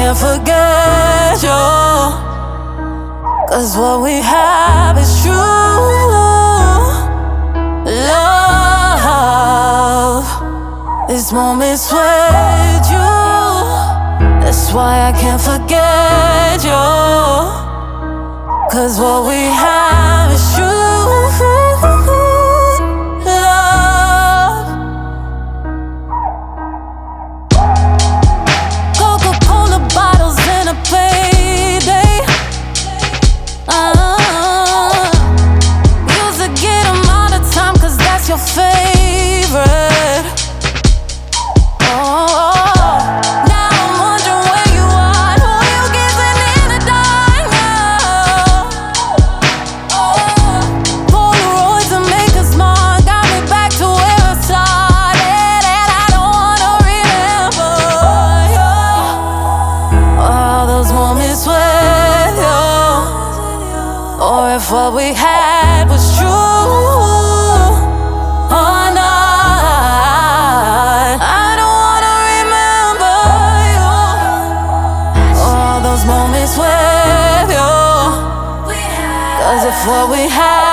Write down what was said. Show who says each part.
Speaker 1: can't forget you. 'Cause what we have is true love. This moment's with you. That's why I can't forget you. 'Cause what we have is true love. Coca-Cola bottles in a payday. Used to get them all the time 'cause that's your favorite. Now I'm wondering where you are. Who you kissing in the dark now? Polaroids to make us smart. Got me back to where I started, and I don't wanna remember all those moments with you. Or if what we had was true or not. I don't wanna remember you. All those moments with you. 'Cause if what we had